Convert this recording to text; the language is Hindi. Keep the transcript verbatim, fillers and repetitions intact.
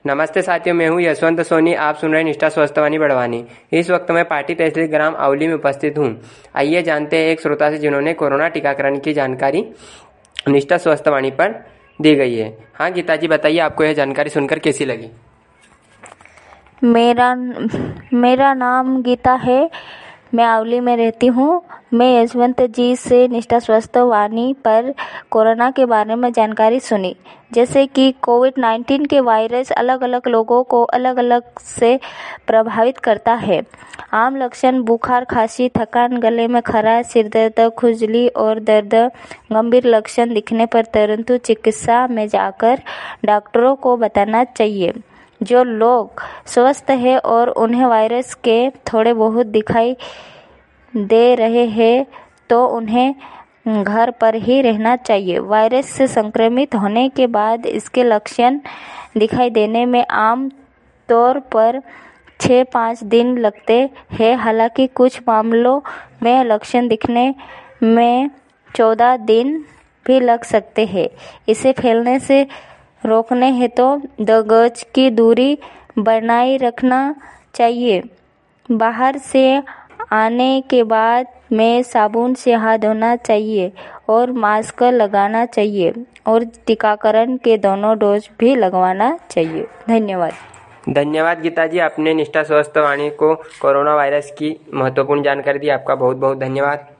नमस्ते साथियों, मैं हूं यशवंत सोनी। आप सुन रहे हैं निष्ठा स्वस्थवाणी बड़वानी। इस वक्त मैं पाटी तहसील ग्राम अवली में उपस्थित हूं। आइए जानते हैं एक श्रोता से जिन्होंने कोरोना टीकाकरण की जानकारी निष्ठा स्वस्थवाणी पर दी गई है। हाँ गीता जी, बताइए आपको यह जानकारी सुनकर कैसी लगी? मेरा मेरा नाम गीता है। मैं अवली में रहती हूँ। मैं यशवंत जी से निष्ठा स्वस्थवाणी पर कोरोना के बारे में जानकारी सुनी। जैसे कि कोविड नाइन्टीन के वायरस अलग अलग लोगों को अलग अलग से प्रभावित करता है। आम लक्षण बुखार, खांसी, थकान, गले में खराश, सिर दर्द, खुजली और दर्द। गंभीर लक्षण दिखने पर तुरंत चिकित्सा में जाकर डॉक्टरों को बताना चाहिए। जो लोग स्वस्थ हैं और उन्हें वायरस के थोड़े बहुत दिखाई दे रहे हैं तो उन्हें घर पर ही रहना चाहिए। वायरस से संक्रमित होने के बाद इसके लक्षण दिखाई देने में आम तौर पर छः पाँच दिन लगते हैं। हालांकि कुछ मामलों में लक्षण दिखने में चौदह दिन भी लग सकते हैं। इसे फैलने से रोकने हैं तो दो गज की दूरी बनाए रखना चाहिए। बाहर से आने के बाद में साबुन से हाथ धोना चाहिए और मास्क लगाना चाहिए और टीकाकरण के दोनों डोज भी लगवाना चाहिए। धन्यवाद। धन्यवाद गीता जी, आपने निष्ठा स्वस्थवाणी को कोरोना वायरस की महत्वपूर्ण जानकारी दी। आपका बहुत बहुत धन्यवाद।